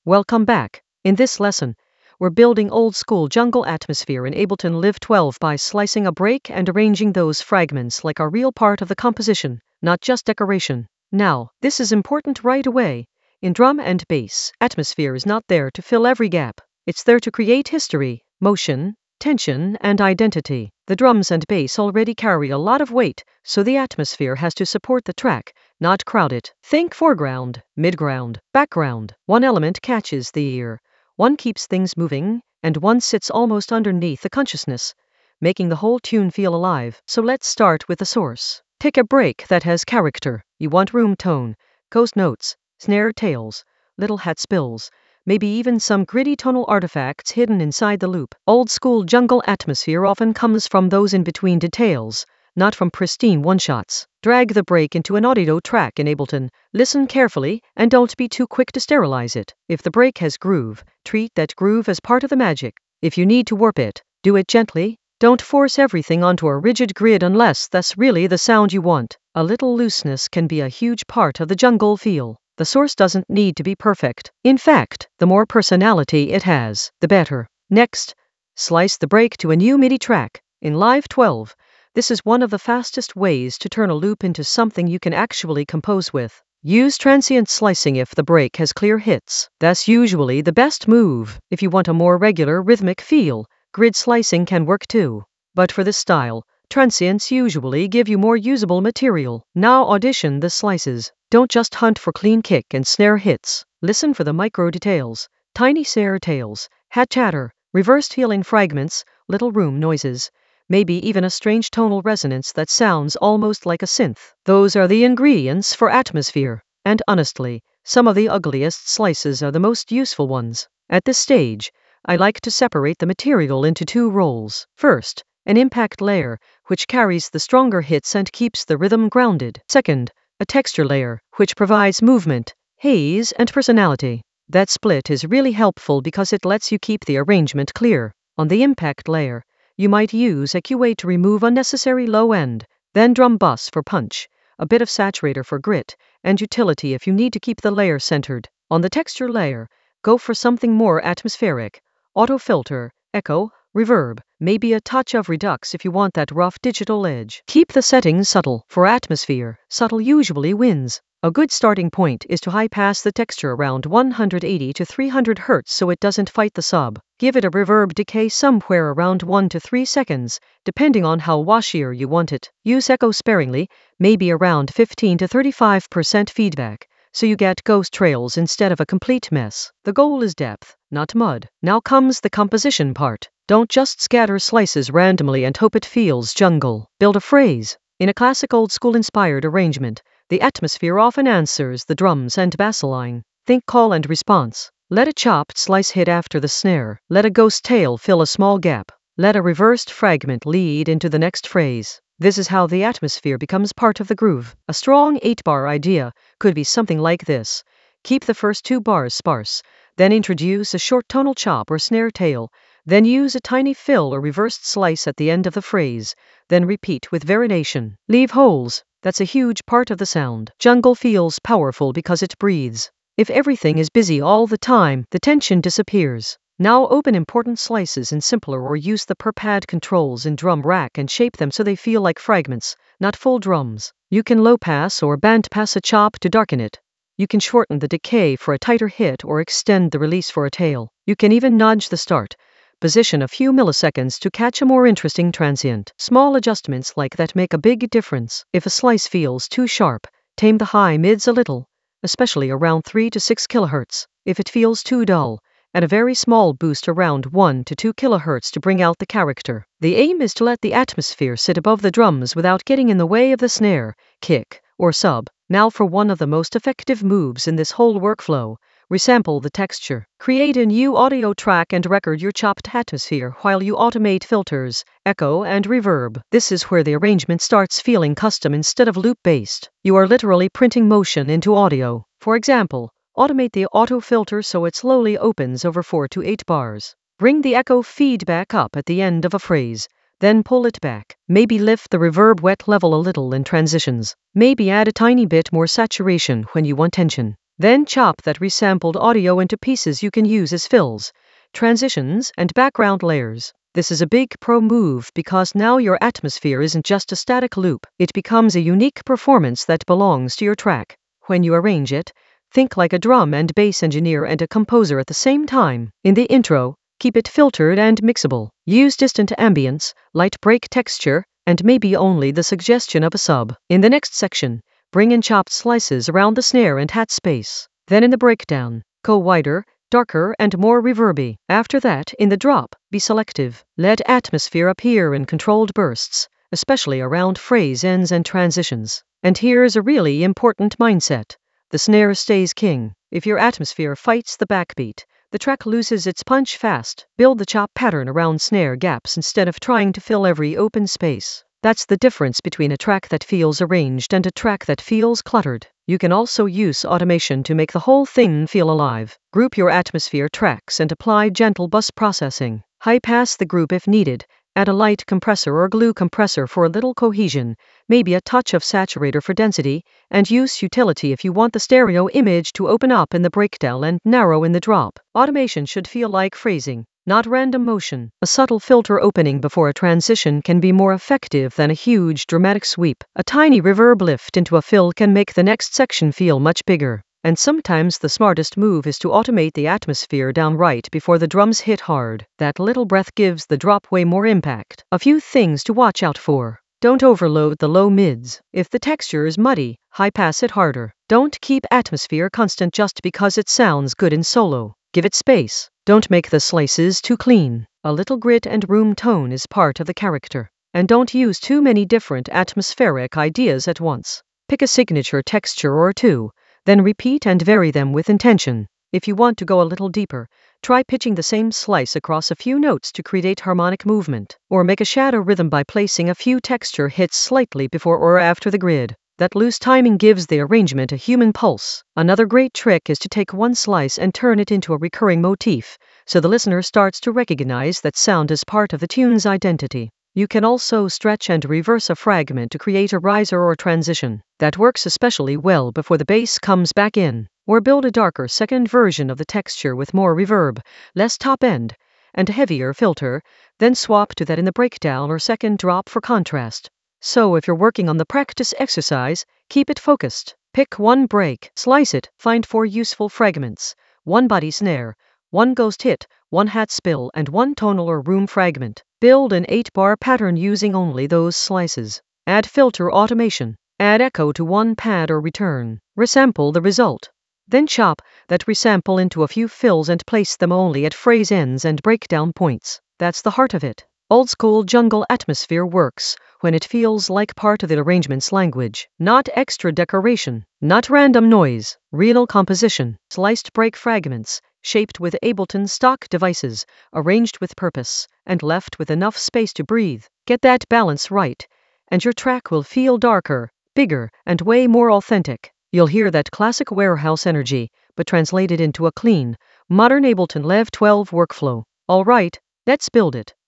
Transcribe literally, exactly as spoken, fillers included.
Welcome back. In this lesson, we're building old-school jungle atmosphere in Ableton Live twelve by slicing a break and arranging those fragments like a real part of the composition, not just decoration. Now, this is important right away. In drum and bass, atmosphere is not there to fill every gap. It's there to create history, motion, tension, and identity. The drums and bass already carry a lot of weight, so the atmosphere has to support the track, not crowd it. Think foreground, midground, background. One element catches the ear, one keeps things moving, and one sits almost underneath the consciousness, making the whole tune feel alive. So let's start with the source. Take a break that has character. You want room tone, ghost notes, snare tails, little hat spills, maybe even some gritty tonal artifacts hidden inside the loop. Old-school jungle atmosphere often comes from those in-between details, not from pristine one-shots. Drag the break into an audio track in Ableton. Listen carefully, and don't be too quick to sterilize it. If the break has groove, treat that groove as part of the magic. If you need to warp it, do it gently. Don't force everything onto a rigid grid unless that's really the sound you want. A little looseness can be a huge part of the jungle feel. The source doesn't need to be perfect. In fact, the more personality it has, the better. Next, slice the break to a new MIDI track. In Live twelve, this is one of the fastest ways to turn a loop into something you can actually compose with. Use transient slicing if the break has clear hits. That's usually the best move. If you want a more regular rhythmic feel, grid slicing can work too. But for this style, transients usually give you more usable material. Now audition the slices. Don't just hunt for clean kick and snare hits. Listen for the micro details, tiny snare tails, hat chatter, reversed feeling fragments, little room noises, maybe even a strange tonal resonance that sounds almost like a synth. Those are the ingredients for atmosphere. And honestly, some of the ugliest slices are the most useful ones. At this stage, I like to separate the material into two roles. First, an impact layer, which carries the stronger hits and keeps the rhythm grounded. Second, a texture layer, which provides movement, haze, and personality. That split is really helpful because it lets you keep the arrangement clear. On the impact layer, you might use a Q A to remove unnecessary low end, then drum bus for punch, a bit of saturator for grit, and utility if you need to keep the layer centered. On the texture layer, go for something more atmospheric, auto filter, echo, reverb, maybe a touch of redux if you want that rough digital edge. Keep the settings subtle. For atmosphere, subtle usually wins. A good starting point is to high pass the texture around one hundred eighty to three hundred hertz so it doesn't fight the sub. Give it a reverb decay somewhere around one to three seconds, depending on how washier you want it. Use echo sparingly, maybe around fifteen to thirty-five percent feedback, so you get ghost trails instead of a complete mess. The goal is depth, not mud. Now comes the composition part. Don't just scatter slices randomly and hope it feels jungle. Build a phrase. In a classic old-school inspired arrangement, the atmosphere often answers the drums and bass line. Think call and response. Let a chopped slice hit after the snare. Let a ghost tail fill a small gap. Let a reversed fragment lead into the next phrase. This is how the atmosphere becomes part of the groove. A strong eight-bar idea could be something like this. Keep the first two bars sparse, then introduce a short tonal chop or snare tail, then use a tiny fill or reversed slice at the end of the phrase, then repeat with variation. Leave holes. That's a huge part of the sound. Jungle feels powerful because it breathes. If everything is busy all the time, the tension disappears. Now open important slices in simpler or use the per pad controls in drum rack and shape them so they feel like fragments, not full drums. You can low pass or band pass a chop to darken it. You can shorten the decay for a tighter hit or extend the release for a tail. You can even nudge the start position a few milliseconds to catch a more interesting transient. Small adjustments like that make a big difference. If a slice feels too sharp, tame the high mids a little, especially around three to six kilohertz. If it feels too dull, add a very small boost around one to two kilohertz to bring out the character. The aim is to let the atmosphere sit above the drums without getting in the way of the snare, kick, or sub. Now for one of the most effective moves in this whole workflow. Resample the texture. Create a new audio track and record your chopped atmosphere while you automate filters, echo, and reverb. This is where the arrangement starts feeling custom instead of loop-based. You are literally printing motion into audio. For example, automate the auto filter so it slowly opens over four to eight bars. Bring the echo feedback up at the end of a phrase, then pull it back. Maybe lift the reverb wet level a little in transitions. Maybe add a tiny bit more saturation when you want tension. Then chop that resampled audio into pieces you can use as fills, transitions, and background layers. This is a big pro move because now your atmosphere isn't just a static loop, it becomes a unique performance that belongs to your track. When you arrange it, think like a drum and bass engineer and a composer at the same time. In the intro, keep it filtered and mixable. Use distant ambience, light break texture, and maybe only the suggestion of a sub. In the next section, bring in chopped slices around the snare and hat space. Then in the breakdown, go wider, darker, and more reverby. After that, in the drop, be selective. Let atmosphere appear in controlled bursts, especially around phrase ends and transitions. And here's a really important mindset. The snare stays king. If your atmosphere fights the backbeat, the track loses its punch fast. Build the chop pattern around snare gaps instead of trying to fill every open space. That's the difference between a track that feels arranged and a track that feels cluttered. You can also use automation to make the whole thing feel alive. Group your atmosphere tracks and apply gentle bus processing. High-pass the group if needed. Add a light compressor or glue compressor for a little cohesion, maybe a touch of saturator for density, and use utility if you want the stereo image to open up in the breakdown and narrow in the drop. Automation should feel like phrasing, not random motion. A subtle filter opening before a transition can be more effective than a huge dramatic sweep. A tiny reverb lift into a fill can make the next section feel much bigger. And sometimes the smartest move is to automate the atmosphere downright before the drums hit hard. That little breath gives the drop way more impact. A few things to watch out for. Don't overload the low mids. If the texture is muddy, high-pass it harder. Don't keep atmosphere constant just because it sounds good in solo. Give it space. Don't make the slices too clean. A little grit and room tone is part of the character. And don't use too many different atmospheric ideas at once. Pick a signature texture or two, then repeat and vary them with intention. If you want to go a little deeper, try pitching the same slice across a few notes to create harmonic movement, or make a shadow rhythm by placing a few texture hits slightly before or after the grid. That loose timing gives the arrangement a human pulse. Another great trick is to take one slice and turn it into a recurring motif, so the listener starts to recognize that sound as part of the tune's identity. You can also stretch and reverse a fragment to create a riser or transition. That works especially well before the bass comes back in. Or build a darker second version of the texture with more reverb, less top end, and a heavier filter, then swap to that in the breakdown or second drop for contrast. So if you're working on the practice exercise, keep it focused. Pick one break, slice it, find four useful fragments, one body snare, one ghost hit, one hat spill, and one tonal or room fragment. Build an eight-bar pattern using only those slices. Add filter automation. Add echo to one pad or return. Resample the result. Then chop that resample into a few fills and place them only at phrase ends and breakdown points. That's the heart of it. Old school jungle atmosphere works when it feels like part of the arrangement's language. Not extra decoration, not random noise, real composition. Sliced break fragments, shaped with Ableton stock devices, arranged with purpose, and left with enough space to breathe. Get that balance right, and your track will feel darker, bigger, and way more authentic. You'll hear that classic warehouse energy, but translated into a clean, modern Ableton Live twelve workflow. All right, let's build it.